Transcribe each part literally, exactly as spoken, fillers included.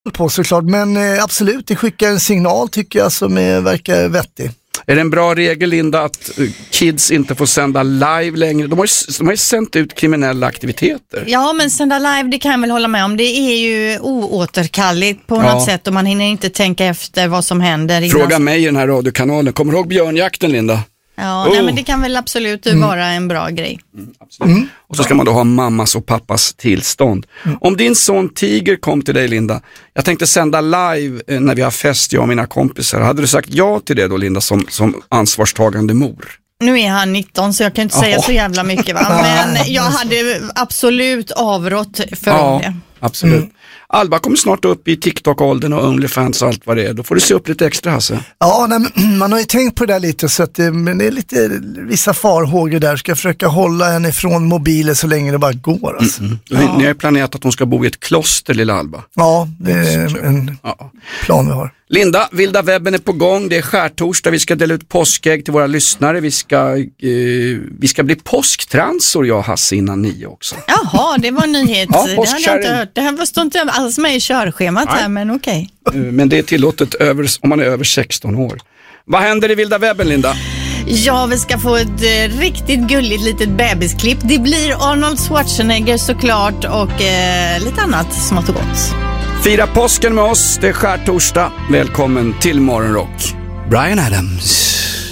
på såklart, men eh, absolut, det skickar en signal tycker jag som är, verkar vettig. Är det en bra regel, Linda, att kids inte får sända live längre? De har ju, de har ju sänt ut kriminella aktiviteter. Ja, men sända live, det kan jag väl hålla med om. Det är ju oåterkalligt på Ja. något sätt och man hinner inte tänka efter vad som händer. Fråga innan... mig i den här radiokanalen. Kommer du ihåg björnjakten, Linda? Ja, Oh. nej, men det kan väl absolut mm. vara en bra grej. Mm, absolut. Mm. Och så ska man då ha mammas och pappas tillstånd. Mm. Om din son Tiger kom till dig, Linda, jag tänkte sända live eh, när vi har fest, jag och mina kompisar. Hade du sagt ja till det då, Linda, som, som ansvarstagande mor? Nu är han nitton så jag kan inte säga oh. så jävla mycket, va? Men jag hade absolut avrått för ja, det. Absolut. Mm. Alba kommer snart upp i TikTok-åldern och OnlyFans och allt vad det är. Då får du se upp lite extra, Hasse. Ja, nej, man har ju tänkt på det där lite så att det, men det är lite vissa farhågor där. Ska jag försöka hålla henne ifrån mobilen så länge det bara går. Alltså. Mm-hmm. Ja. Ni har planerat att hon ska bo i ett kloster, lilla Alba. Ja, det är en ja. plan vi har. Linda, Vilda webben är på gång. Det är skärtorsdag. Vi ska dela ut påskägg till våra lyssnare. Vi ska, eh, vi ska bli påsktransor, jag och Hasse, innan nio också. Jaha, det var en nyhet. Ja, det hade jag inte hört. Det här står inte alls med i körschemat här, men okej. Okay. Men det är tillåtet över, om man är över sexton år. Vad händer i Vilda webben, Linda? Ja, vi ska få ett eh, riktigt gulligt litet bebisklipp. Det blir Arnold Schwarzenegger såklart och eh, lite annat smått och gott. Fira påsken med oss, det är skärtorsdag. Välkommen till Morgonrock. Bryan Adams.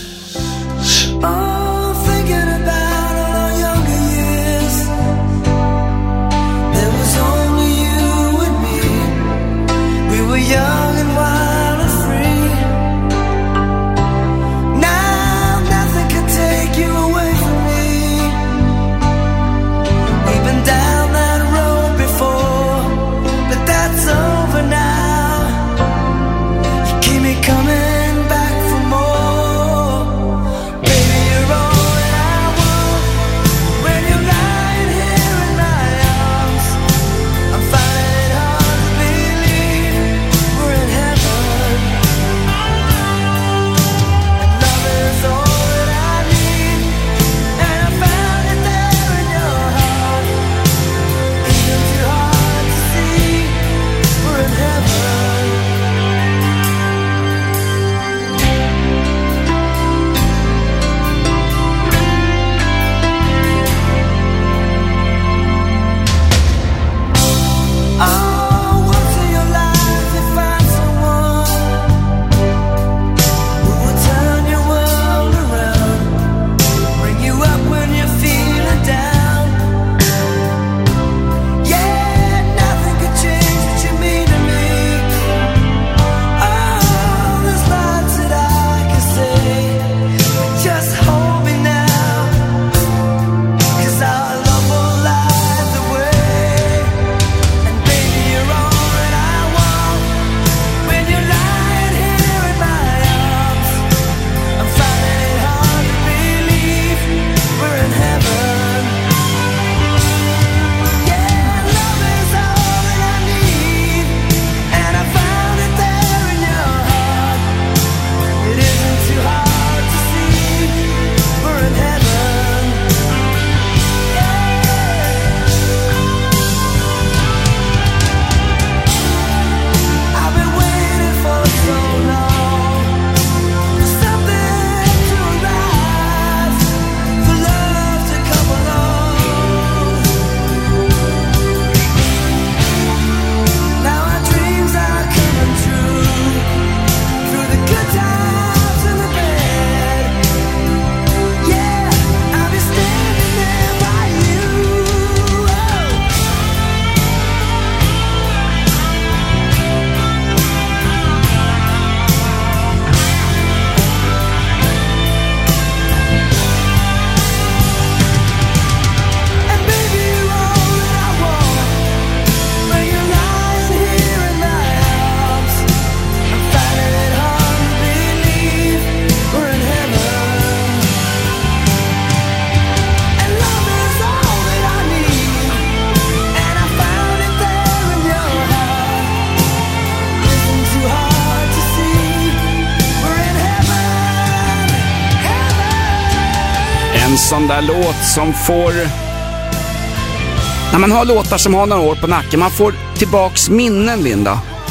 En sån där låt som får... När man har låtar som har några år på nacken, man får tillbaks minnen, Linda.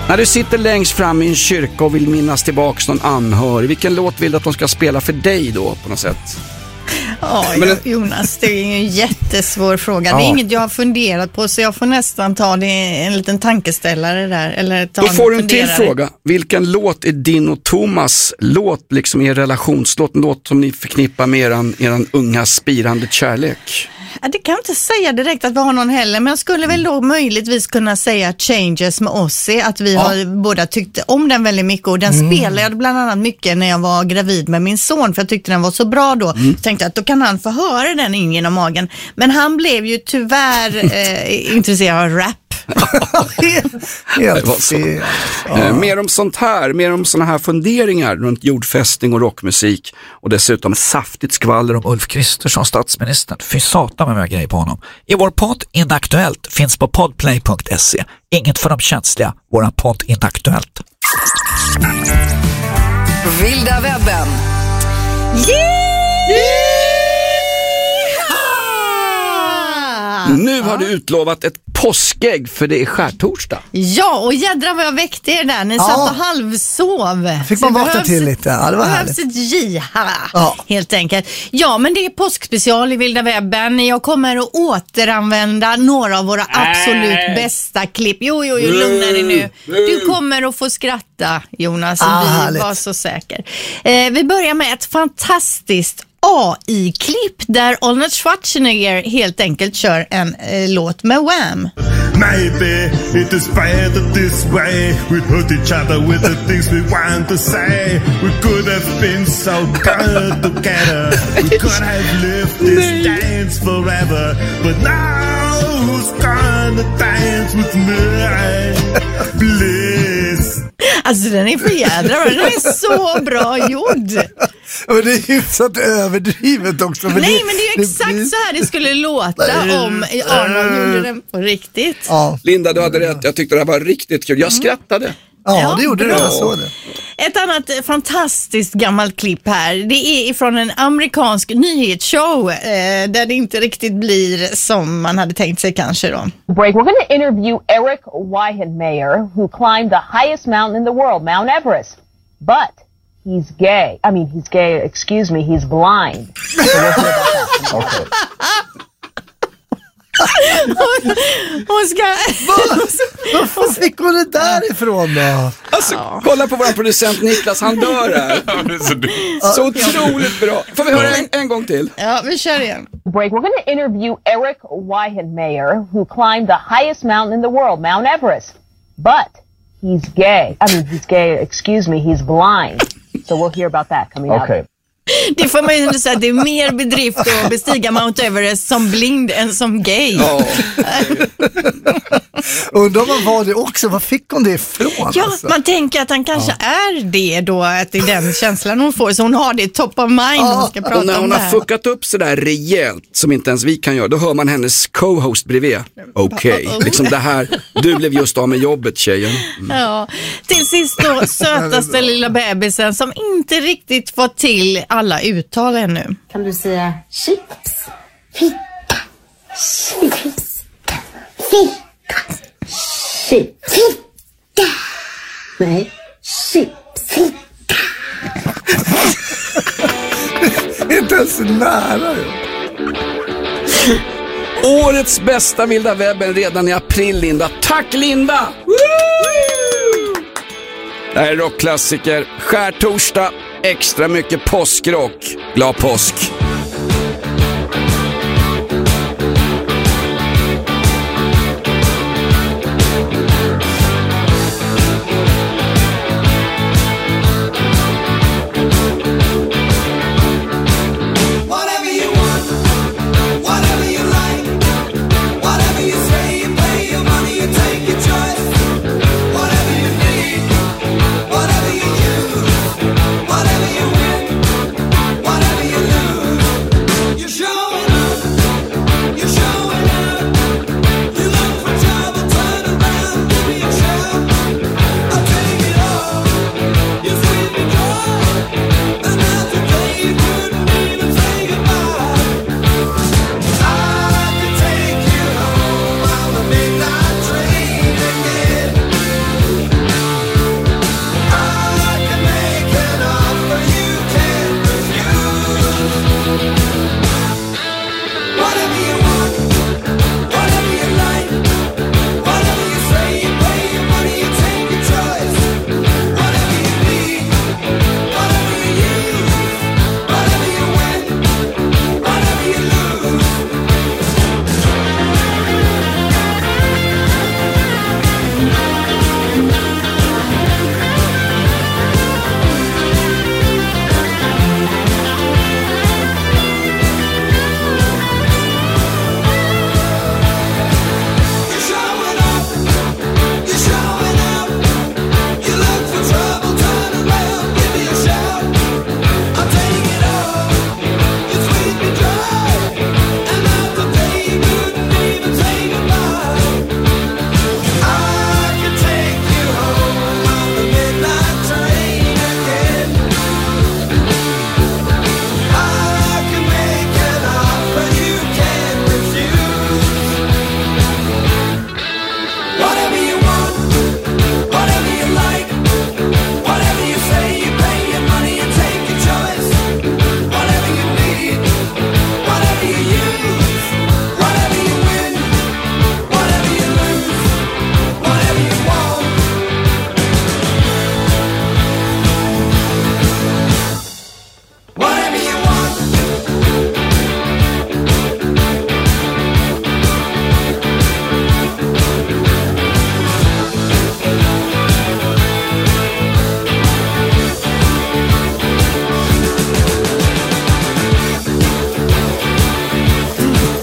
När du sitter längst fram i en kyrka och vill minnas tillbaks någon anhörig, vilken låt vill du att de ska spela för dig då på något sätt? Ja, Men, Jonas, det är en jättesvår fråga. Ja. Det är inget jag har funderat på, så jag får nästan ta det en liten tankeställare där. Eller ta då får du en funderare. till fråga. Vilken låt är din och Thomas låt, liksom er relationslåt, en låt som ni förknippar med eran, eran unga spirande kärlek? Ja, det kan jag inte säga direkt att vi har någon heller, men jag skulle väl då möjligtvis kunna säga Changes med Ozzy, att vi ja. har båda tyckt om den väldigt mycket, och den mm. spelade jag bland annat mycket när jag var gravid med min son, för jag tyckte den var så bra då. Mm. Så tänkte jag att då kan han få höra den in genom magen, men han blev ju tyvärr eh, intresserad av rap. Helt fel. Ja. Eh, mer om sånt här, mer om såna här funderingar runt jordfästning och rockmusik, och dessutom saftigt skvaller om Ulf Kristersson, statsministern. Fy satan med grejer på honom. I vår podd Inaktuellt finns på podplay punkt se. Inget för de känsliga, våran podd Inaktuellt. Vilda webben. Yeah! Yeah! Nu har du utlovat ett påskägg, för det är skärtorsdag. Ja, och jädra vad jag väckte er där. Ni ja. satt och halvsov. Fick man vakna till lite. Ja, det var härligt. Behövs ett jiha, ja. helt enkelt. Ja, men det är påskspecial i Vilda webben. Jag kommer att återanvända några av våra absolut äh. bästa klipp. Jo, jo, jo, lugna dig nu. Du kommer att få skratta, Jonas. Ah, vi härligt. var så säker. Eh, vi börjar med ett fantastiskt A I-klipp där Arnold Schwarzenegger helt enkelt kör en eh, låt med Wham. Maybe it is better this way. We hurt each other with the things we want to say. We could have been so good together. We could have lived this dance forever. But now who's gonna dance with me? Bliss. Alltså den är för jädra, den är så bra gjord. Men det är hyfsat överdrivet också. Men Nej, det, men det är ju exakt det, så här det skulle låta om Arnold gjorde den på riktigt. Ja. Linda, du hade rätt. Jag tyckte det här var riktigt kul. Jag skrattade. Ja, ja det gjorde du. Jag såg det. Ett annat fantastiskt gammalt klipp här. Det är ifrån en amerikansk nyhetsshow eh, där det inte riktigt blir som man hade tänkt sig kanske då. Break. We're going to interview Eric Weihenmayer, who climbed the highest mountain in the world, Mount Everest. But he's gay. I mean, he's gay. Excuse me. He's blind. So we'll hear about that. Okay. Hon ska... Vad fick hon det där ifrån då? Alltså, ja. Kolla på vår producent Niklas, han dör här. Så otroligt bra. Får vi höra en, en gång till? Ja, vi kör igen. Break. We're going to interview Eric Weihenmayer, who climbed the highest mountain in the world, Mount Everest. But he's gay. I mean, he's gay. Excuse me. He's blind. So we'll hear about that coming up. Okay. Det får man ju ändå säga att det är mer bedrift att bestiga Mount Everest som blind än som gay. Oh. Undrar vad var det också? Vad fick hon det ifrån? Ja, alltså? Man tänker att han kanske ja. är det då, att det är den känslan hon får. Så hon har det top of mind ja. hon ska prata och när hon om det har här. fuckat upp sådär rejält som inte ens vi kan göra, då hör man hennes co-host bredvid. Okej, okay. liksom det här, du blev just av med jobbet, tjejen. Mm. Ja, till sist då, sötaste lilla bebisen som inte riktigt fått till alla uttal ännu. Kan du säga chips? Fitta. Chips. Fitta. Chips. Fitta. Nej, chips. Fitta. Inte ens nära. Årets bästa vilda webben redan i april, Linda. Tack, Linda! Woo! Det här är rockklassiker. Skärtorsdag. Extra mycket påskrock. Glad påsk. Whatever you win, whatever you lose.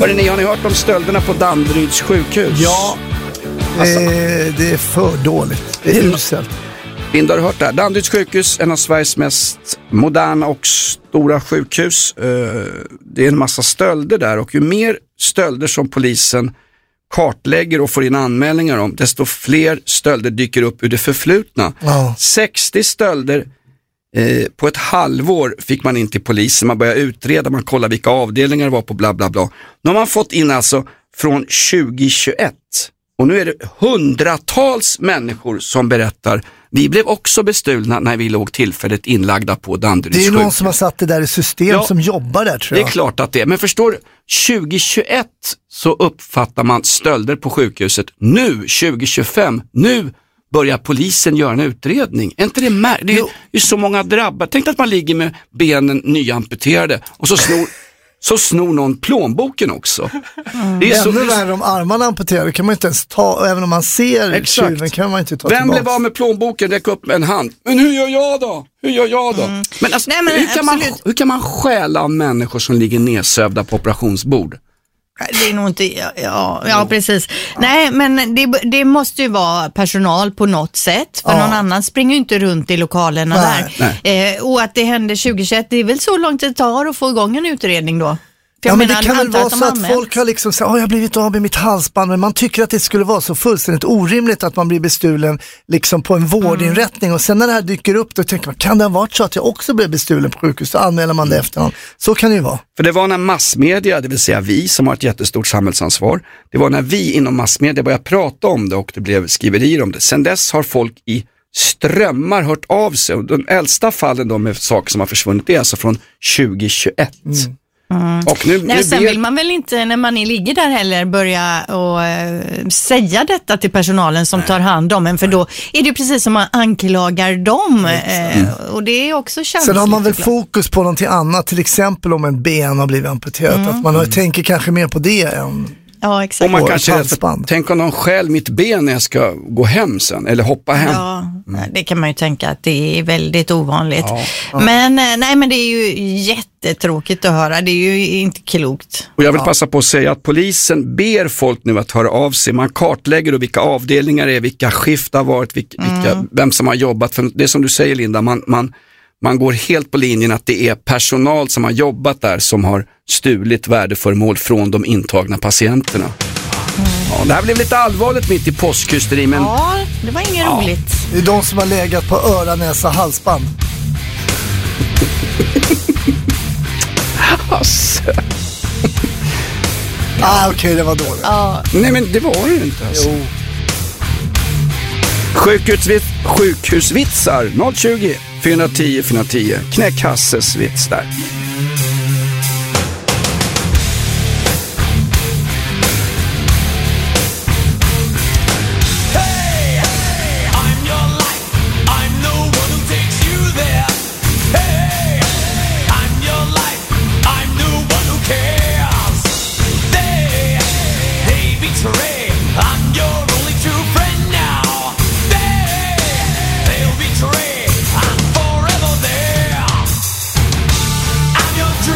Hörrni, ni, har ni hört om stölderna på Danderyds sjukhus? Ja, Alltså. eh, det är för dåligt. Det är uselt. Linda, har du hört det här? Danderyds sjukhus, en av Sveriges mest moderna och stora sjukhus. Det är en massa stölder där, och ju mer stölder som polisen kartlägger och får in anmälningar om, desto fler stölder dyker upp ur det förflutna. Ja. sextio stölder eh, på ett halvår fick man in till polisen. Man började utreda, man kollar vilka avdelningar det var på, bla bla bla. Nu har man fått in alltså från tjugohundratjugoett. Och nu är det hundratals människor som berättar: vi blev också bestulna när vi låg tillfälligt inlagda på Danderyds Det är sjukhus. någon som har satt det där i system, Ja, som jobbar där, tror jag. Det är klart att det är. Men förstår du, tjugohundratjugoett så uppfattar man stölder på sjukhuset. Nu, tjugohundratjugofem, nu börjar polisen göra en utredning. Är inte det märkligt? Det är ju så många drabbade. Tänk att man ligger med benen nyamputerade och så snor... så snor någon plånboken också. Mm. Det är så... Ännu värre om armarna amputerade kan man inte ens ta, även om man ser Exakt. tjuven kan man inte ta Vem tillbaka. blev av med plånboken, räck upp med en hand. Men hur gör jag då? Hur gör jag då? Mm. Men, alltså, Nej, men hur, kan man, hur kan man stjäla av människor som ligger nedsövda på operationsbord? Det är nog inte, ja, ja, ja precis. Ja. Nej, men det, det måste ju vara personal på något sätt. För ja. någon annan springer ju inte runt i lokalerna Nej. där. Nej. Eh, och att det hände tjugohundratjugoett, det är väl så långt det tar att få igång en utredning då? Ja, jag men menar, det kan väl vara så att anmält. folk har liksom sagt, åh, jag har blivit av med mitt halsband, men man tycker att det skulle vara så fullständigt orimligt att man blir bestulen liksom på en vårdinrättning, mm. och sen när det här dyker upp då tänker man, kan det ha varit så att jag också blev bestulen på sjukhus? Så anmäler man det efterhand. Så kan det ju vara. För det var när massmedia, det vill säga vi som har ett jättestort samhällsansvar, det var när vi inom massmedia började prata om det och det blev skriverier om det. Sen dess har folk i strömmar hört av sig, och de äldsta fallen då med saker som har försvunnit är alltså från tjugohundratjugoett. Mm. Mm. Och nu, Nej, nu sen ber... vill man väl inte när man ligger där heller börja och, uh, säga detta till personalen som Nej. tar hand om en, för då är det precis som man anklagar dem, mm. uh, och det är också känsligt. Sen har man väl fokus på någonting annat, till exempel om en ben har blivit amputerat, mm. att man har, tänker kanske mer på det än... Ja, exakt. Och man kanske tänk om de stjäl mitt ben när jag ska gå hem sen, eller hoppa hem. Ja, mm. det kan man ju tänka att det är väldigt ovanligt. Ja, ja. Men nej, men det är ju jättetråkigt att höra. Det är ju inte klokt. Och jag vill passa på att säga att polisen ber folk nu att höra av sig. Man kartlägger då vilka avdelningar det är, vilka skift har varit, vilka, mm. vem som har jobbat. För det är som du säger, Linda, man, man, man går helt på linjen att det är personal som har jobbat där som har stulit värdeföremål från de intagna patienterna. Mm. Ja, det här blev lite allvarligt mitt i påskhysteri, men... Ja, det var inget ja. roligt. Det är de som har legat på öra, näsa, halsband. Alltså. Ah, okej, okay, det var dåligt. Ja. Nej, men det var det inte alltså. Jo. Sjukhusvits, sjukhusvitsar noll tjugo, fyra tio, fyra tio. Knäck Hasses vits där. Dream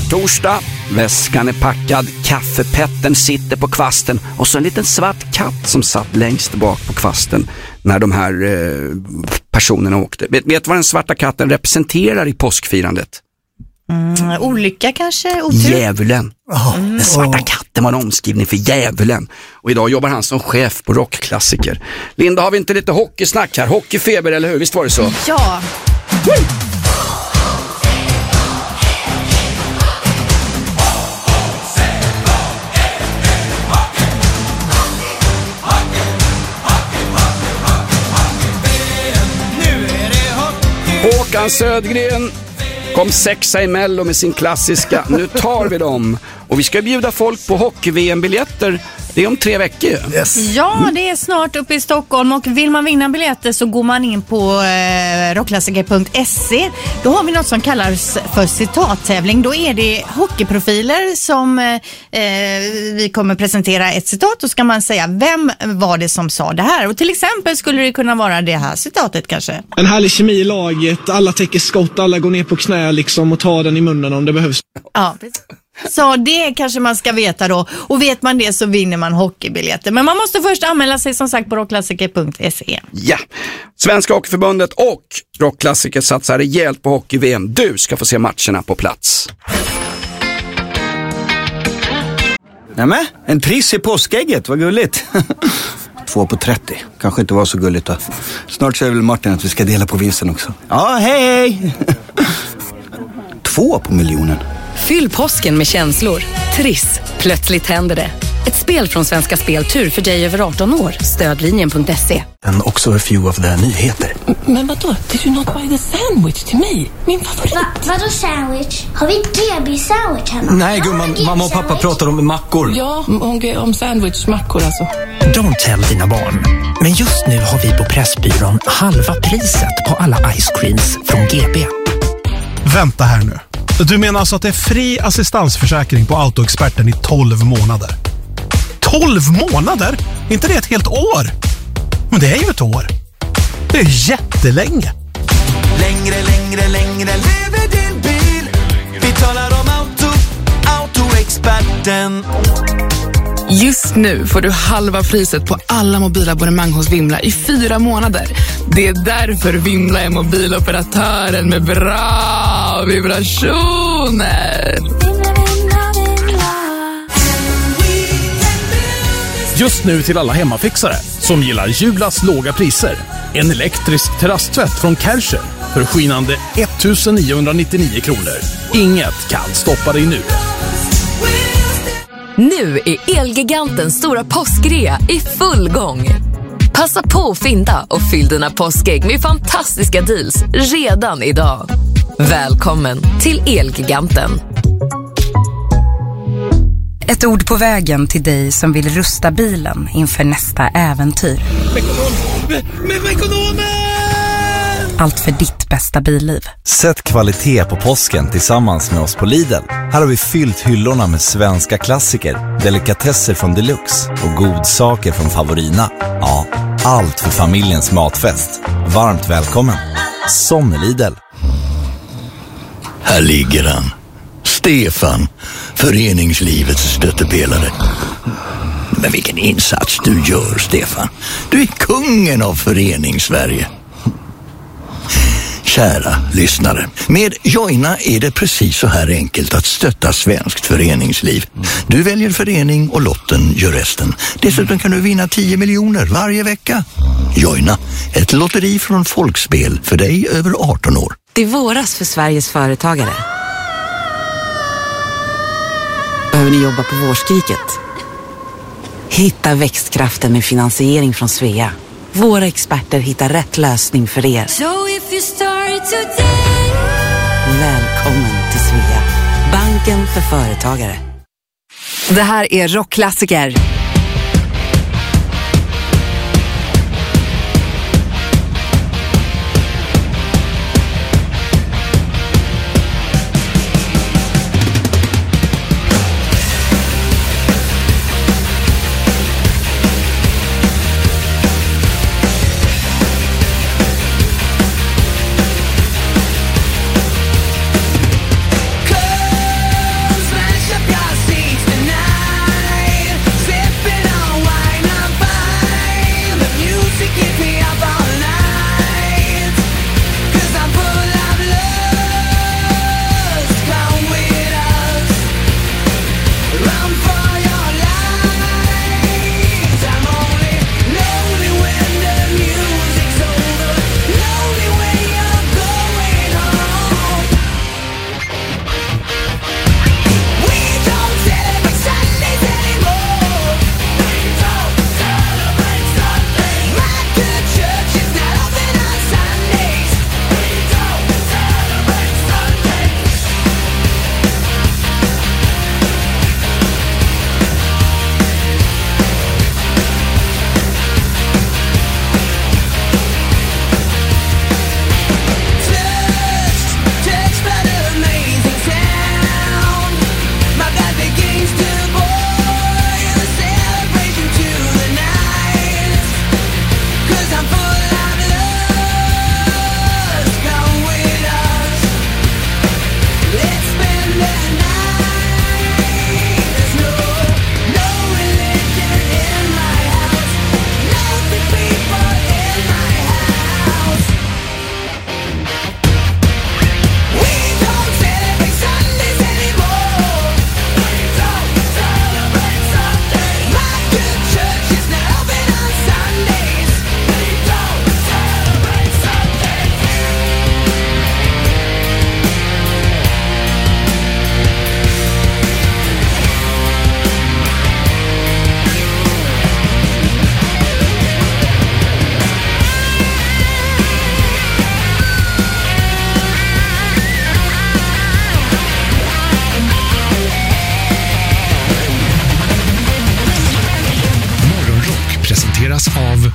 torsdag, väskan är packad, kaffepetten sitter på kvasten och så en liten svart katt som satt längst bak på kvasten när de här eh, personerna åkte. Vet du vad den svarta katten representerar i påskfirandet? Mm, olycka kanske? Otur? Djävulen. Oh, mm. Den svarta katten var en omskrivning för djävulen. Och idag jobbar han som chef på rockklassiker. Linda, har vi inte lite hockeysnack här? Hockeyfeber, eller hur? Visst var det så? Ja. Woo! Håkan Södgren kom sexa i Mello med sin klassiska Nu tar vi dem. Och vi ska bjuda folk på hockey-V M-biljetter. Det är om tre veckor. Yes. Ja, det är snart uppe i Stockholm och vill man vinna biljetter så går man in på eh, rockklassiker punkt se. Då har vi något som kallas för citattävling. Då är det hockeyprofiler som eh, vi kommer presentera ett citat och ska man säga vem var det som sa det här. Och till exempel skulle det kunna vara det här citatet kanske. En härlig kemi i laget, alla täcker skott, alla går ner på knä liksom och tar den i munnen om det behövs. Ja, precis. Så det kanske man ska veta då. Och vet man det så vinner man hockeybiljetter. Men man måste först anmäla sig som sagt på rockklassiker punkt se. Ja, Svenska Hockeyförbundet och Rockklassiker satsar rejält på hockey-V M. Du ska få se matcherna på plats. Nämen, en triss i påskägget, vad gulligt. Två på trettio, kanske inte var så gulligt då. Snart säger väl Martin att vi ska dela på vinsten också. Ja, hej hej! Två på miljonen. Fyll påsken med känslor. Triss. Plötsligt händer det. Ett spel från Svenska Speltur för dig över arton år. Stödlinjen punkt se. And also a few of the nyheter. Men vadå? Did you not buy the sandwich to me? Min favorit. Va, vadå sandwich? Har vi D B-sandwich hemma? Nej gumman, mamma och pappa pratar om mackor. Ja, om, om sandwichmackor alltså. Don't tell dina barn. Men just nu har vi på Pressbyrån halva priset på alla ice creams från G B. Vänta här nu. Du menar alltså att det är fri assistansförsäkring på Autoexperten i tolv månader? tolv månader? Inte det ett helt år? Men det är ju ett år. Det är jättelänge. Längre, längre, längre lever din bil. Vi talar om auto, Autoexperten. Just nu får du halva priset på alla mobilabonnemang hos Vimla i fyra månader. Det är därför Vimla är mobiloperatören med bra vibrationer. Just nu till alla hemmafixare som gillar Julas låga priser. En elektrisk terrasstvätt från Kärcher för skinande ettusenniohundranittionio kronor. Inget kan stoppa dig nu. Nu är Elgigantens stora påskrea i full gång. Passa på att fynda och fyll dina påskägg med fantastiska deals redan idag. Välkommen till Elgiganten. Ett ord på vägen till dig som vill rusta bilen inför nästa äventyr. Allt för ditt bästa billiv. Sätt kvalitet på påsken tillsammans med oss på Lidl. Här har vi fyllt hyllorna med svenska klassiker, delikatesser från Deluxe och godsaker från Favorina. Ja, allt för familjens matfest. Varmt välkommen. Som Lidl. Här ligger han. Stefan, föreningslivets stöttepelare. Men vilken insats du gör, Stefan. Du är kungen av föreningssverige. Kära lyssnare, med Joina är det precis så här enkelt att stötta svenskt föreningsliv. Du väljer förening och lotten gör resten. Dessutom kan du vinna tio miljoner varje vecka. Joina, ett lotteri från Folkspel för dig över arton år. Det är våras för Sveriges företagare. Behöver ni jobba på vårskriket? Hitta växtkraften med finansiering från Svea. Våra experter hittar rätt lösning för er. So if you start today... Välkommen till Svea. Banken för företagare. Det här är Rockklassiker.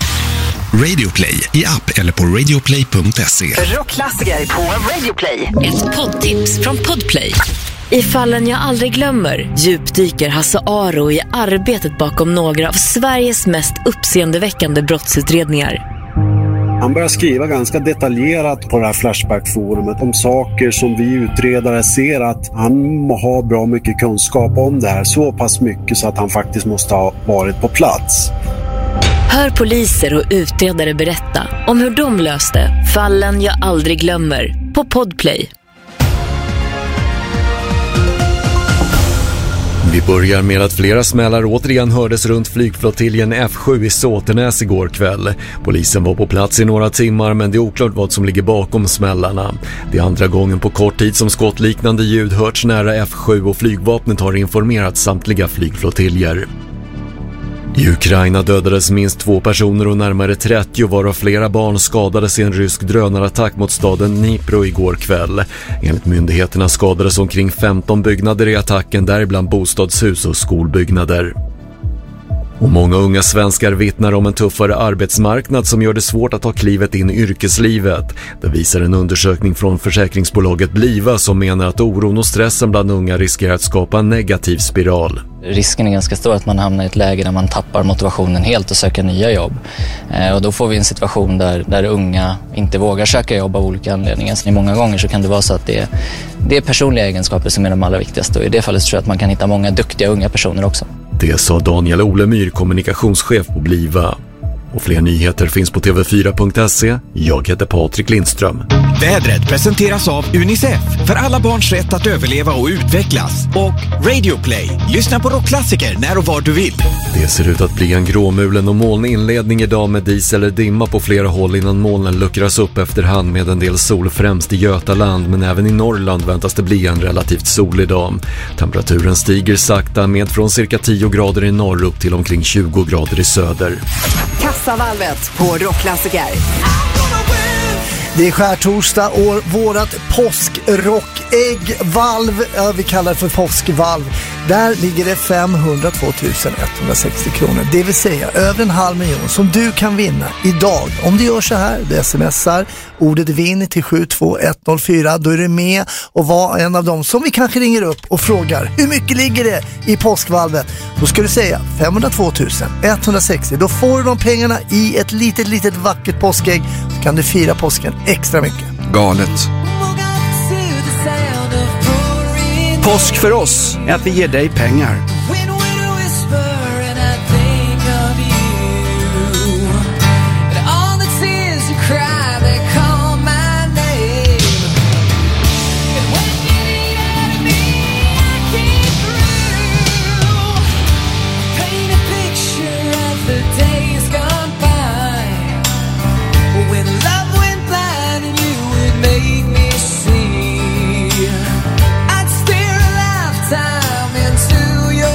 Radioplay i app eller på radioplay punkt se. Rockklassiker på Radioplay. Ett poddtips från Podplay. I fallen jag aldrig glömmer djupdyker Hasse Aro i arbetet bakom några av Sveriges mest uppseendeväckande brottsutredningar. Han börjar skriva ganska detaljerat på det här Flashback-forumet om saker som vi utredare ser att han har bra mycket kunskap om det här. Så pass mycket så att han faktiskt måste ha varit på plats. Hör poliser och utredare berätta om hur de löste fallen jag aldrig glömmer på Podplay. Vi börjar med att flera smällar återigen hördes runt flygflottiljen F sju i Såtenäs igår kväll. Polisen var på plats i några timmar, men det är oklart vad som ligger bakom smällarna. Det är andra gången på kort tid som skottliknande ljud hörts nära F sju och flygvapnet har informerat samtliga flygflottiljer. I Ukraina dödades minst två personer och närmare trettio varav flera barn skadades i en rysk drönarattack mot staden Dnipro igår kväll. Enligt myndigheterna skadades omkring femton byggnader i attacken, däribland bostadshus och skolbyggnader. Och många unga svenskar vittnar om en tuffare arbetsmarknad som gör det svårt att ta klivet in i yrkeslivet. Det visar en undersökning från försäkringsbolaget Bliva som menar att oron och stressen bland unga riskerar att skapa en negativ spiral. Risken är ganska stor att man hamnar i ett läge där man tappar motivationen helt och söker nya jobb. Och då får vi en situation där, där unga inte vågar söka jobb av olika anledningar. Så många gånger så kan det vara så att det är, det är personliga egenskaper som är de allra viktigaste. Och i det fallet tror jag att man kan hitta många duktiga unga personer också. Det sa Daniel Olemyr, kommunikationschef på Bliva. Och fler nyheter finns på T V fyra punkt se. Jag heter Patrik Lindström. Vädret presenteras av Unicef för alla barns rätt att överleva och utvecklas. Och Radioplay. Lyssna på rockklassiker när och var du vill. Det ser ut att bli en gråmulen och molnig inledning idag med dis eller dimma på flera håll innan molnen luckras upp efterhand med en del sol främst i Götaland, men även i Norrland väntas det bli en relativt solig dag. Temperaturen stiger sakta med från cirka tio grader i norr upp till omkring tjugo grader i söder. Kassavalvet på rockklassiker. Det är skärtorsdag och vårat påskrockäggvalv, ja, vi kallar det för påskvalv, där ligger det femhundratvå tusen etthundrasextio kronor. Det vill säga över en halv miljon som du kan vinna idag. Om du gör så här, du smsar ordet vinn till sju två ett noll fyra, då är du med och var en av dem som vi kanske ringer upp och frågar hur mycket ligger det i påskvalvet. Då ska du säga femhundratvå tusen etthundrasextio. Då får du de pengarna i ett litet, litet vackert påskägg. Så kan du fira påsken extra mycket. Galet. Påsk för oss är att vi ger dig pengar. I'd stare a lifetime into your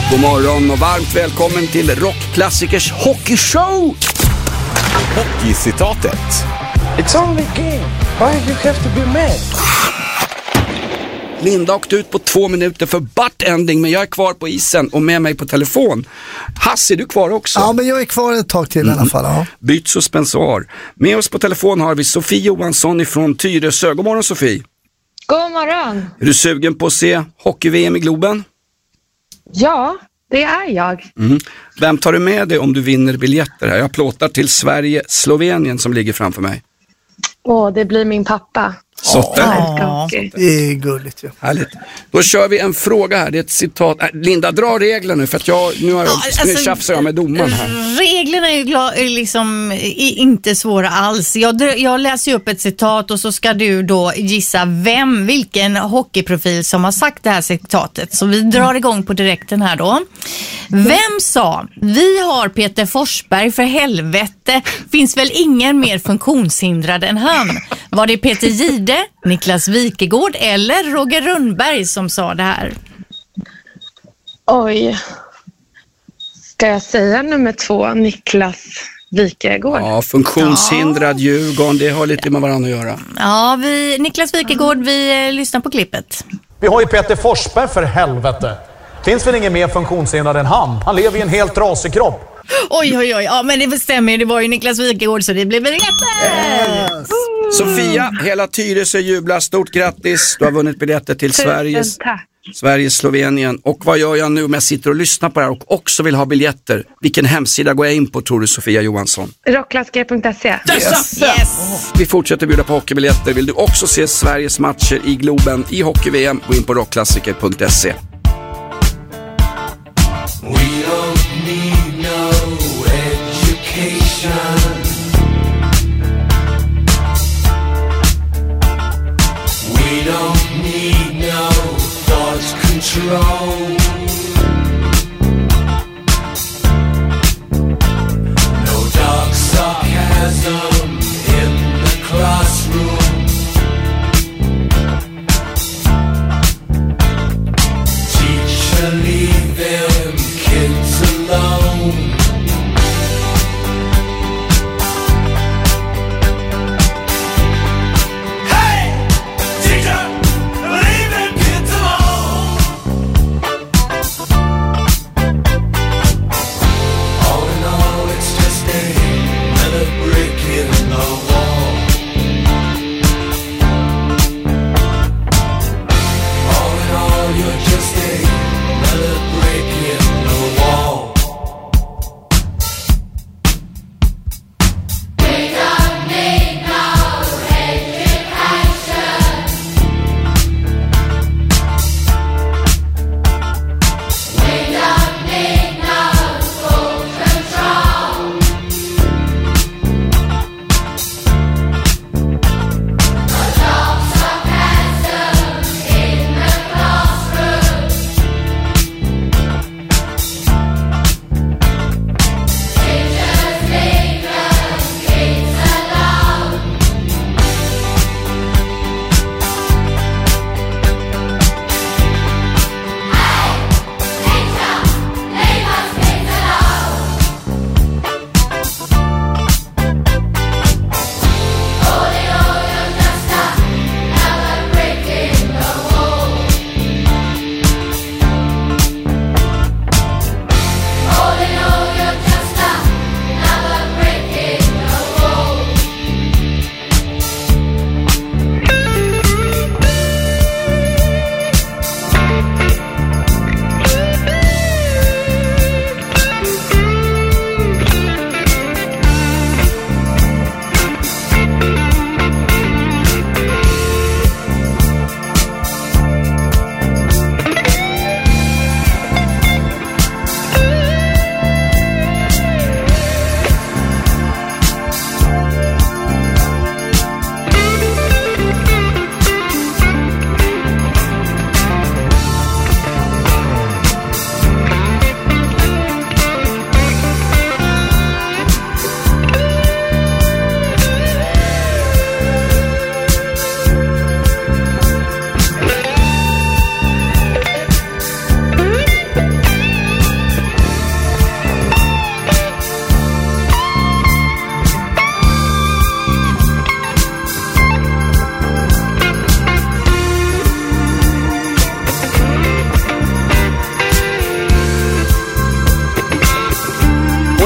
God morgon och varmt välkommen till Rockklassikers hockeyshow. Hockeycitatet. It's only a game. Why you have to be mad? Linda åkte ut på två minuter för butt-ending, men jag är kvar på isen och med mig på telefon. Hasse, är du kvar också? Ja, men jag är kvar ett tag till mm. i alla fall. Ja. Byt suspensor. Med oss på telefon har vi Sofie Johansson ifrån Tyresö. God morgon, Sofie. God morgon. Är du sugen på att se hockey-V M i Globen? Ja, det är jag. Mm. Vem tar du med dig om du vinner biljetter här? Jag plåtar till Sverige-Slovenien som ligger framför mig. Åh, det blir min pappa. Sotte. Ja, det är gulligt ju. Ja. Härligt. Då kör vi en fråga här. Det är ett citat. Äh, Linda, dra reglerna nu för att jag, nu har jag, ja, alltså, nu tjafsar jag med domaren här. Reglerna är ju gla- liksom inte svåra alls. Jag, jag läser ju upp ett citat och så ska du då gissa vem, vilken hockeyprofil som har sagt det här citatet. Så vi drar igång på direkten här då. Vem sa, vi har Peter Forsberg för helvete, finns väl ingen mer funktionshindrad än han? Var det Peter Gide, Niklas Wikegård eller Roger Rönnberg som sa det här? Oj. Ska jag säga nummer två, Niklas Wikegård? Ja, funktionshindrad, ja. Djurgården, det har lite med varandra att göra. Ja, vi, Niklas Wikegård, vi eh, lyssnar på klippet. Vi har ju Peter Forsberg för helvete. Finns väl ingen mer funktionshindrad än han? Han lever i en helt trasig kropp. Oj, oj, oj. Ja, men det bestämmer. Det var ju Niklas Wikegård så det blev väl rätt. Yes. Sofia, hela Tyresö jublar. Stort grattis. Du har vunnit biljetter till Sveriges, Sveriges Slovenien. Och vad gör jag nu om jag sitter och lyssnar på det här och också vill ha biljetter? Vilken hemsida går jag in på, tror du, Sofia Johansson? Rockklassiker punkt se. Yes. Yes. Vi fortsätter bjuda på hockeybiljetter. Vill du också se Sveriges matcher i Globen i hockey-V M? Gå in på rockklassiker punkt se. We don't need no education. We don't need no thought control. No dark sarcasm in the classroom. Teacher, leave them kids alone. Hey, teacher, leave them kids alone.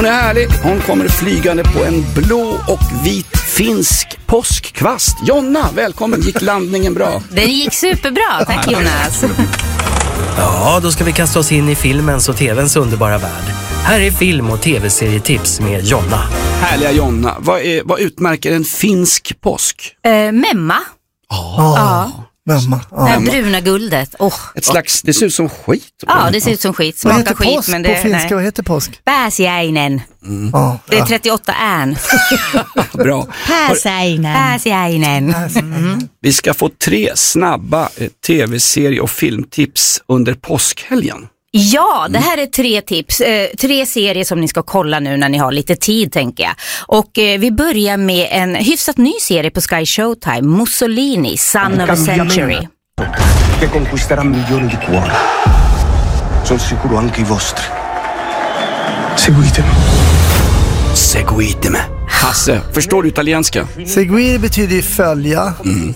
Hon är härlig. Hon kommer flygande på en blå och vit finsk påskkvast. Jonna, välkommen. Gick landningen bra? Den gick superbra, tack Jonas. Ja, då ska vi kasta oss in i filmens och tvns underbara värld. Här är film- och tv-serietips med Jonna. Härliga Jonna. Vad, är, vad utmärker en finsk påsk? Uh, memma. Oh. Ja. Memma. Det här bruna guldet. Oh. Ett slags, det ser ut som skit. Ja, det ser ut som skit. Smakar vad heter skit, påsk men det, på finska? nej. Vad heter påsk? Pääsiäinen. Mm. Oh, det är trettioåtta än. Bra. Pääsiäinen. Pääsiäinen. Mm. Vi ska få tre snabba eh, tv-serie- och filmtips under påskhelgen. Ja, det här är tre tips, eh, tre serier som ni ska kolla nu när ni har lite tid, tänker jag. Och eh, vi börjar med en hyfsat ny serie på Sky Showtime, Mussolini, Son of a Century. Che conquisterà milioni di cuori. Sono sicuro anche i vostri. Seguitemi. Seguitemi. Hasse, förstår du italienska? Seguire betyder ju följa. Mm.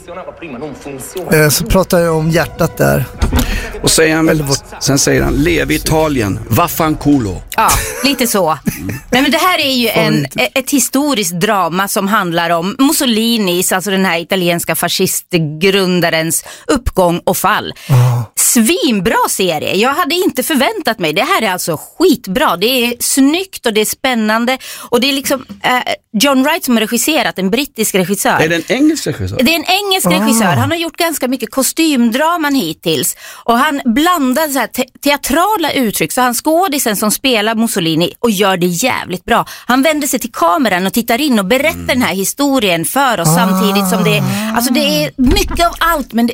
Eh, så pratar jag om hjärtat där. Och säger han, sen säger han, lev i Italien, vaffanculo. Ja, lite så. Nej, men det här är ju en, ett historiskt drama som handlar om Mussolinis, alltså den här italienska fascistgrundarens uppgång och fall. Oh. Svinbra serie. Jag hade inte förväntat mig. Det här är alltså skitbra. Det är snyggt och det är spännande. Och det är liksom eh, John Wright som har regisserat, en brittisk regissör. Är det en engelsk regissör? Det är en engelsk oh. regissör. Han har gjort ganska mycket kostymdraman hittills. Och han blandar så här te- teatrala uttryck. Så han skådisen som spelar Mussolini och gör det jävligt bra. Han vänder sig till kameran och tittar in och berättar mm. den här historien för oss ah. samtidigt som det är, alltså det är mycket av allt, men det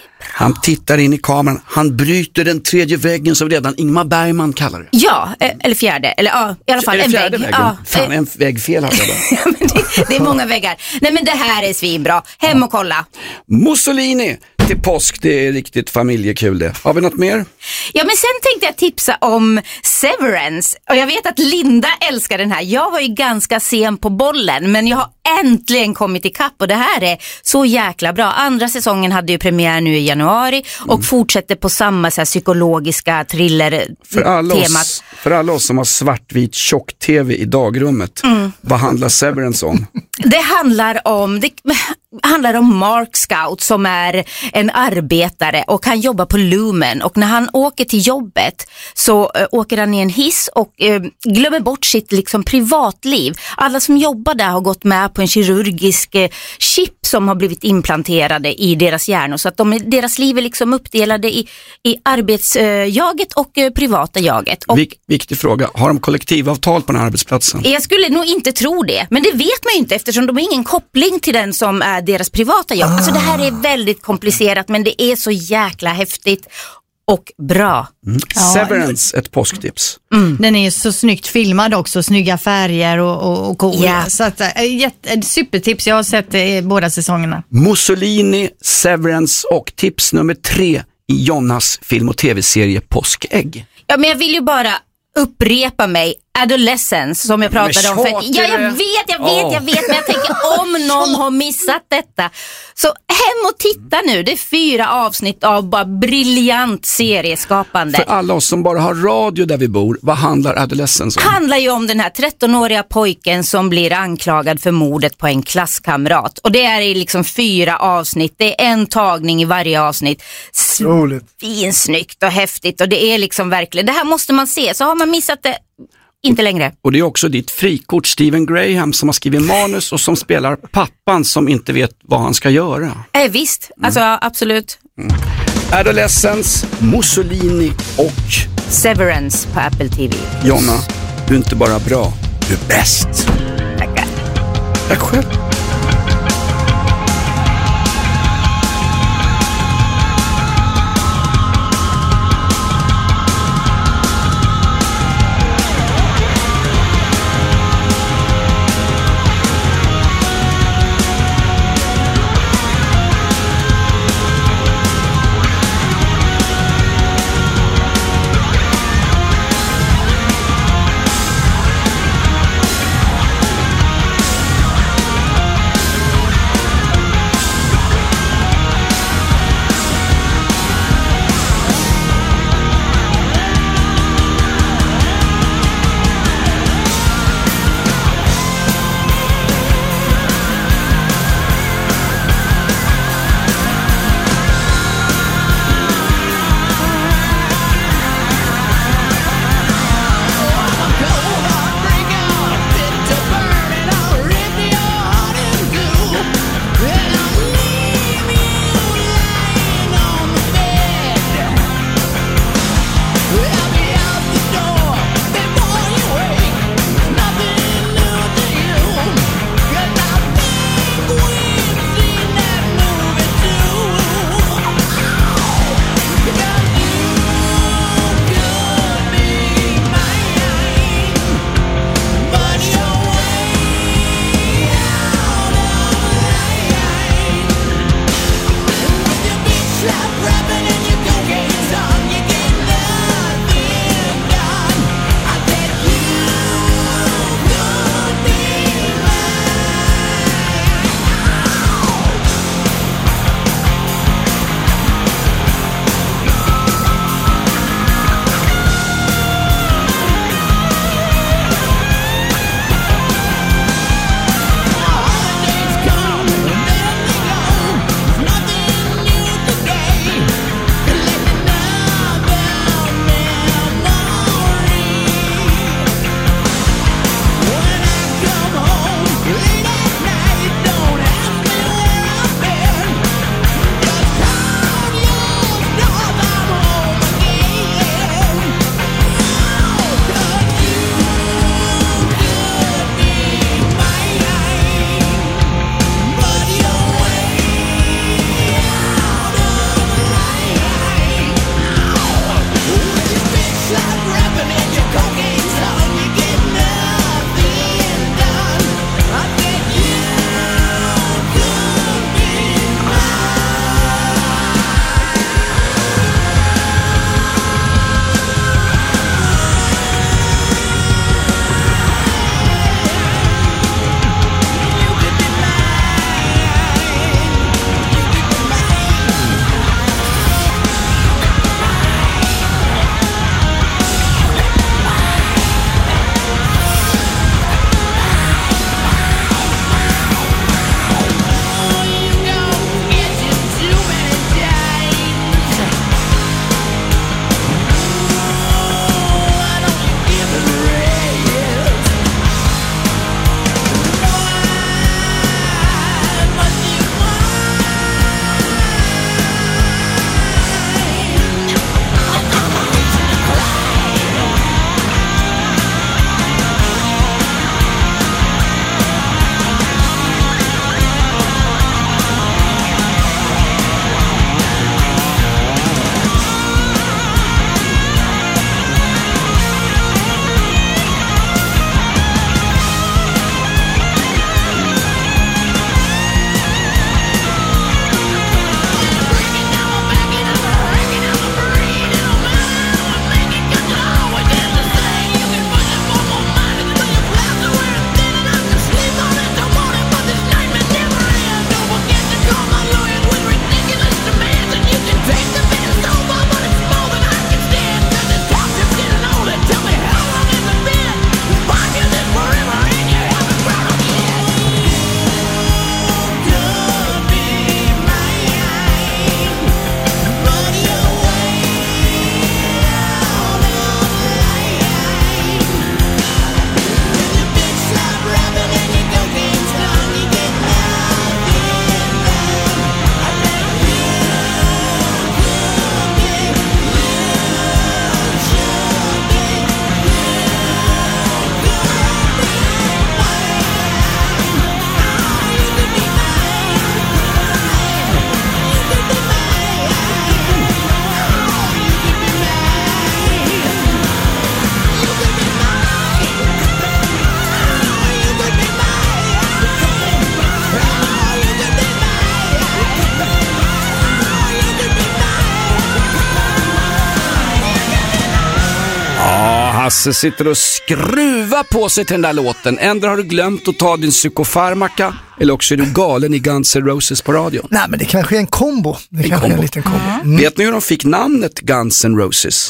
han tittar in i kameran, han bryter den tredje väggen som redan Ingmar Bergman kallar det. Ja, eller fjärde, eller ja, i alla fall en vägg. Väggen? Ja. Fan, en vägg fel hade jag ja, men det, det är många väggar. Nej, men det här är svinbra. Hem och kolla. Mussolini till påsk, det är riktigt familjekul det. Har vi något mer? Ja, men sen tänkte jag tipsa om Severance. Och jag vet att Linda älskar den här. Jag var ju ganska sen på bollen, men jag har äntligen kommit ikapp och det här är så jäkla bra. Andra säsongen hade ju premiär nu i januari och mm. fortsätter på samma så här psykologiska thriller-temat. För alla oss som har svartvit tjock-tv i dagrummet, mm. vad handlar Severance om? Det handlar om det handlar om Mark Scout som är en arbetare och han jobbar på Lumen, och när han åker till jobbet så äh, åker han i en hiss och äh, glömmer bort sitt liksom privatliv. Alla som jobbar där har gått med på en kirurgisk äh, chip som har blivit implanterade i deras hjärnor, så att de, deras liv är liksom uppdelade i, i arbetsjaget äh, och äh, privata jaget. Och Vik, viktig fråga, har de kollektivavtal på den här arbetsplatsen? Jag skulle nog inte tro det, men det vet man ju inte eftersom de har ingen koppling till den som är deras privata jobb. Ah. Alltså det här är väldigt komplicerat, men det är så jäkla häftigt och bra. Mm. Ja. Severance, ett påsktips. Mm. Den är så snyggt filmad också, snygga färger och, och, och cool. Yeah. Så att, ett supertips, jag har sett det båda säsongerna. Mussolini, Severance och tips nummer tre i Jonas film- och tv-serie Påskägg. Ja, men jag vill ju bara upprepa mig. Adolescence som jag pratade om. För, ja, jag vet, jag vet, oh. jag vet. Men jag tänker om någon har missat detta. Så hem och titta nu. Det är fyra avsnitt av bara briljant serieskapande. För alla oss som bara har radio där vi bor, vad handlar Adolescence om? Det handlar ju om den här trettonåriga pojken som blir anklagad för mordet på en klasskamrat. Och det är i liksom fyra avsnitt. Det är en tagning i varje avsnitt. Fin, snyggt och häftigt. Och det är liksom verkligen, det här måste man se. Så har man missat det, inte längre. Och det är också ditt frikort Stephen Graham som har skrivit manus och som spelar pappan som inte vet vad han ska göra. Eh, visst, alltså mm. absolut. Mm. Adolescence, Mussolini och Severance på Apple T V. Jonna, du är inte bara bra, du är bäst. Tackar. Tack själv. Hasse sitter och skruvar på sig till den där låten. Ändå har du glömt att ta din psykofarmaka, eller också är du galen i Guns N' Roses på radio. Nej, men det kanske är en kombo. Det en kanske kombo. är en liten kombo. Mm. Vet ni hur de fick namnet Guns N' Roses?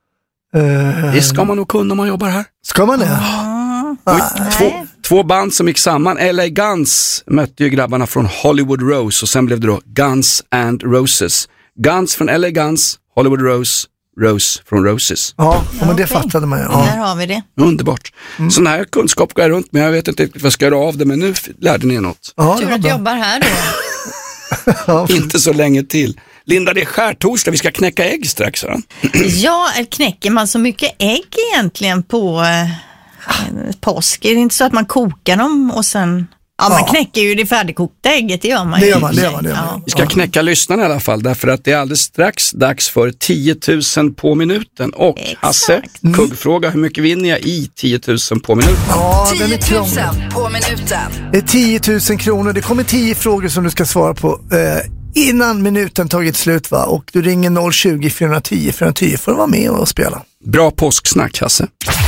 Uh, det ska man nog kunna om man jobbar här. Ska man det? Oh. Ah. Två, två band som gick samman. L A Guns mötte ju grabbarna från Hollywood Rose och sen blev det då Guns and Roses. Guns från L A Guns, Hollywood Rose, Rose från Roses. Ja, men det okay. fattade man ju. Ja. Där har vi det. Underbart. Mm. Sån här kunskap går jag runt, men jag vet inte riktigt vad jag ska göra av det, men nu lärde ni något. Ja, tur att du jobbar här då. Inte så länge till. Linda, det är skärtorsdag, vi ska knäcka ägg strax, va? Ja, knäcker man så mycket ägg egentligen på eh, påsk? Är det inte så att man kokar dem och sen... Ja, man ja. knäcker ju det färdigkokta ägget, det gör man det ju. Gör man, det gör man, det gör man. Ja. Vi ska knäcka lyssnarna i alla fall, därför att det är alldeles strax dags för tio tusen på minuten. Och exakt. Hasse, mm. kuggfråga, hur mycket vinner jag i tio tusen på minuten? Ja, tio tusen på minuten. Det är tio tusen kronor, det kommer tio frågor som du ska svara på. Eh, innan minuten tagit slut, va? Och du ringer noll tjugo, fyra tio, fyra tio för att vara med och spela. Bra påsksnack, Hasse.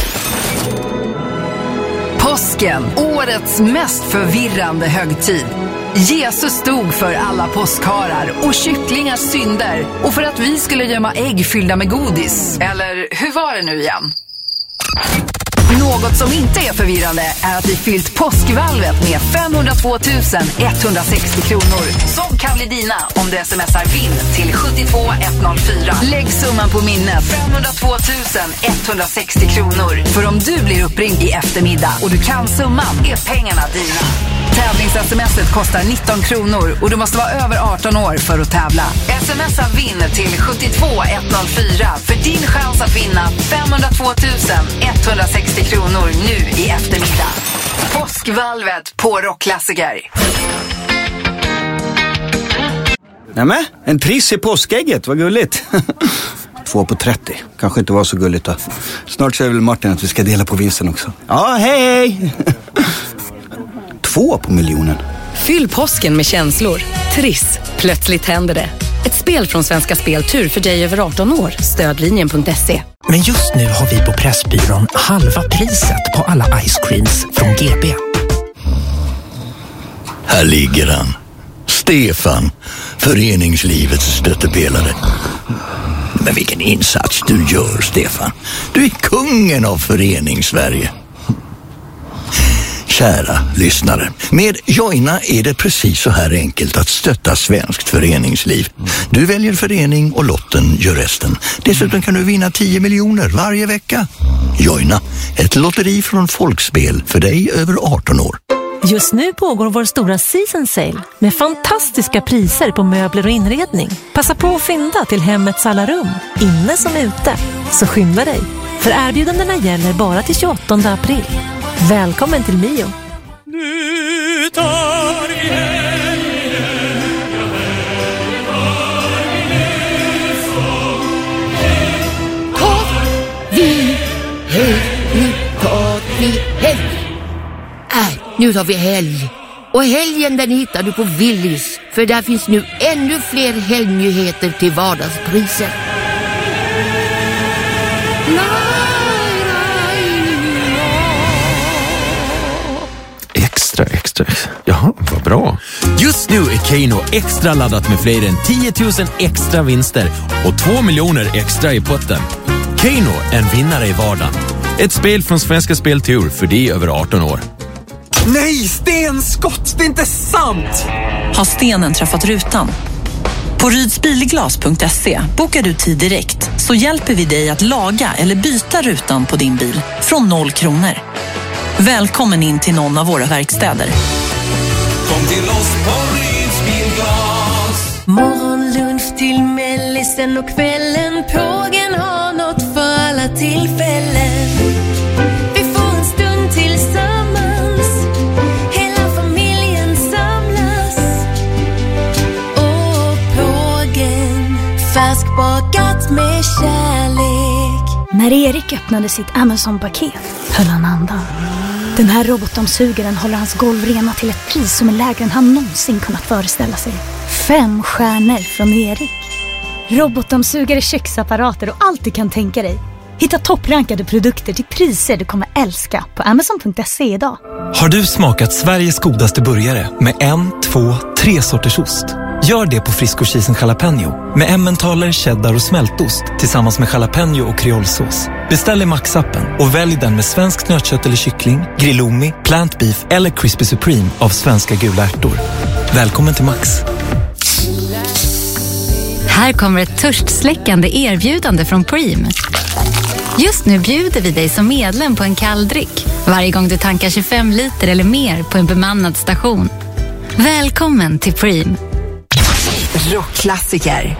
Påsken, årets mest förvirrande högtid. Jesus stod för alla påskharar och kycklingars synder, och för att vi skulle gömma ägg fyllda med godis. Eller hur var det nu igen? Något som inte är förvirrande är att vi fyllt påskvalvet med femhundratvåtusen etthundrasextio kronor som kan bli dina om du smsar vinn till sjuttiotvå etthundrafyra. Lägg summan på minnet, femhundratvåtusen etthundrasextio kronor. För om du blir uppringd i eftermiddag och du kan summan är pengarna dina. Tävlings-smset kostar nitton kronor och du måste vara över arton år för att tävla. Smsa vinn till sjuttiotvå etthundrafyra för din chans att vinna femhundratvåtusen etthundrasextio kronor nu i eftermiddag. Påskvalvet på Rockklassiker. Nämen, en triss i påskägget, vad gulligt. Två på trettio, kanske inte var så gulligt då. Snart säger väl Martin att vi ska dela på vinsten också. Ja, hej hej! Två på miljonen. Fyll påsken med känslor. Triss, plötsligt händer det. Ett spel från Svenska Speltur för dig över arton år. Stödlinjen punkt se. Men just nu har vi på Pressbyrån halva priset på alla ice creams från G B. Här ligger han. Stefan, föreningslivets stöttepelare. Men vilken insats du gör, Stefan. Du är kungen av föreningssverige. Kära lyssnare, med Joina är det precis så här enkelt att stötta svenskt föreningsliv. Du väljer förening och lotten gör resten. Dessutom kan du vinna tio miljoner varje vecka. Joina, ett lotteri från Folkspel för dig över arton år. Just nu pågår vår stora season sale med fantastiska priser på möbler och inredning. Passa på att fynda till hemmets alla rum, inne som ute. Så skynda dig, för erbjudandena gäller bara till tjugoåttonde april. Välkommen till Mio. Nu tar vi helgen, tar vi helg, nu tar vi helg. Äh, nu tar vi helg. Och helgen den hittar du på Willys, för där finns nu ännu fler helgnyheter till vardagspriser. Extra, extra, extra. Jaha, vad bra. Just nu är Keno extra laddat med fler än tio tusen extra vinster och två miljoner extra i potten. Keno, en vinnare i vardagen. Ett spel från Svenska Speltur för dig över arton år. Nej, stenskott! Det är inte sant! Har stenen träffat rutan? På rydsbilglas punkt se bokar du tid direkt, så hjälper vi dig att laga eller byta rutan på din bil från noll kronor. Välkommen in till någon av våra verkstäder. Kom till oss på Rydsbilglas. Morgonlunch till mellisen och kvällen. Pågen har något för alla tillfällen. Vi får en stund tillsammans. Hela familjen samlas. Och Pågen, färskbakat med kärlek. När Erik öppnade sitt Amazon-paket höll han andan. Den här robotdammsugaren håller hans golv rena till ett pris som är lägre än han någonsin kunnat föreställa sig. Fem stjärnor från Erik. Robotdammsugare, köksapparater och allt du kan tänka dig. Hitta topprankade produkter till priser du kommer älska på amazon punkt se idag. Har du smakat Sveriges godaste burgare med en, två, tre sorters ost? Gör det på Frisco Cheese Jalapeno med emmentaler, cheddar och smältost tillsammans med jalapeno och kreolsås. Beställ i Max-appen och välj den med svensk nötkött eller kyckling, grillomi, plant beef eller crispy supreme av svenska gula ärtor. Välkommen till Max. Här kommer ett törstsläckande erbjudande från Preem. Just nu bjuder vi dig som medlem på en kalldryck varje gång du tankar tjugofem liter eller mer på en bemannad station. Välkommen till Preem. Rockklassiker.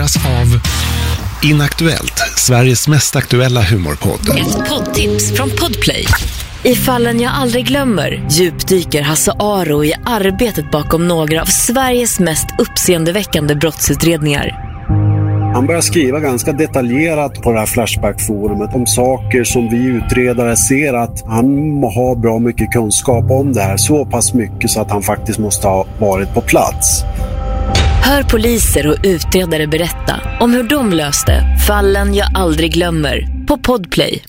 presenteras av Inaktuellt, Sveriges mest aktuella humorpodd. Ett poddtips från Podplay. I Fallen jag aldrig glömmer djupdyker Hasse Aro i arbetet bakom några av Sveriges mest uppseendeväckande brottsutredningar. Han börjar skriva ganska detaljerat på det här Flashback-forumet om saker som vi utredare ser att han har bra mycket kunskap om det här. Så pass mycket så att han faktiskt måste ha varit på plats. Hör poliser och utredare berätta om hur de löste Fallen jag aldrig glömmer på Podplay.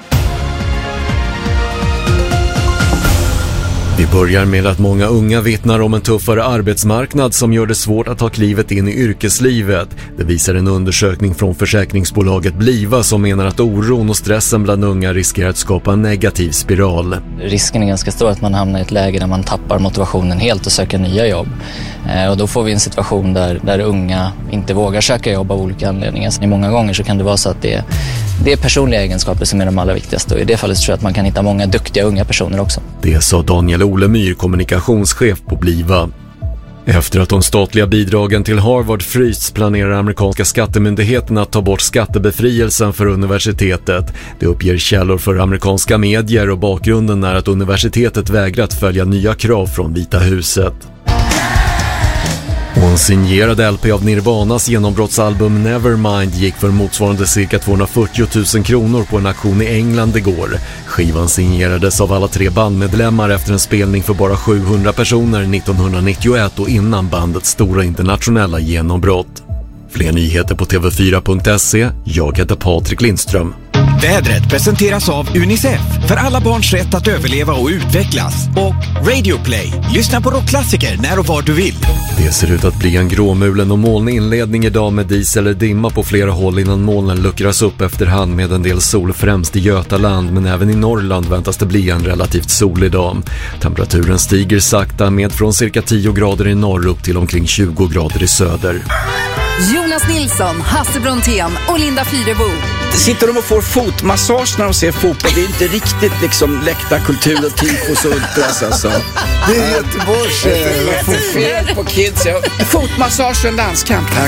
Vi börjar med att många unga vittnar om en tuffare arbetsmarknad som gör det svårt att ta klivet in i yrkeslivet. Det visar en undersökning från försäkringsbolaget Bliva som menar att oron och stressen bland unga riskerar att skapa en negativ spiral. Risken är ganska stor att man hamnar i ett läge där man tappar motivationen helt och söker nya jobb. Och då får vi en situation där, där unga inte vågar söka jobb av olika anledningar. Så många gånger så kan det vara så att det är, det är personliga egenskaper som är de allra viktigaste. Och i det fallet tror jag att man kan hitta många duktiga unga personer också. Det sa Daniel Olemyr, kommunikationschef på Bliva. Efter att de statliga bidragen till Harvard frysts planerar amerikanska skattemyndigheten att ta bort skattebefrielsen för universitetet. Det uppger källor för amerikanska medier och bakgrunden är att universitetet vägrat följa nya krav från Vita huset. Och en signerad L P av Nirvanas genombrottsalbum Nevermind gick för motsvarande cirka tvåhundrafyrtio tusen kronor på en auktion i England igår. Skivan signerades av alla tre bandmedlemmar efter en spelning för bara sjuhundra personer nittonhundranittioett och innan bandets stora internationella genombrott. Fler nyheter på T V fyra punkt se. Jag heter Patrik Lindström. Vädret presenteras av Unicef för alla barns rätt att överleva och utvecklas. Och Radio Play. Lyssna på rockklassiker när och var du vill. Det ser ut att bli en gråmulen och molnig inledning idag med dis eller dimma på flera håll innan molnen luckras upp efterhand med en del sol främst i Götaland, men även i Norrland väntas det bli en relativt solig dag. Temperaturen stiger sakta med från cirka tio grader i norr upp till omkring tjugo grader i söder. Jonas Nilsson, Hasse Brontén och Linda Fyrebo. Sitter de och får fotmassage när de ser fotboll? Det är inte riktigt liksom läktarkultur och tifos och ultras alltså. Det är Göteborgs eh, fel på kids. Fotmassage och en danskamp, tack.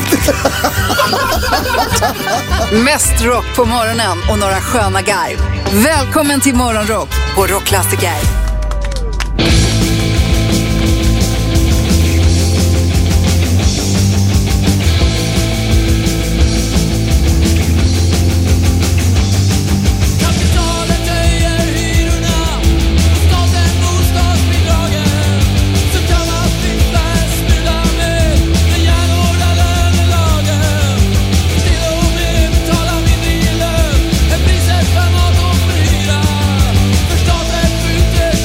Mest rock på morgonen och några sköna garv. Välkommen till Morgonrock på Rockklassiker. Förstått ett skjuter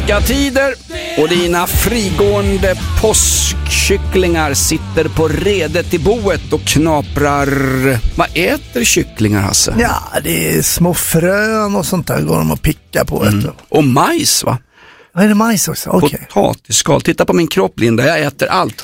påskatider och dina frigående påskkycklingar sitter på redet i boet och knaprar. Vad äter kycklingar, Hasse? Ja, det är små frön och sånt där går de att picka på. Mm. Och majs, va? Ja, är det majs också? Okay. Potatisskal. Titta på min kropp, Linda. Jag äter allt.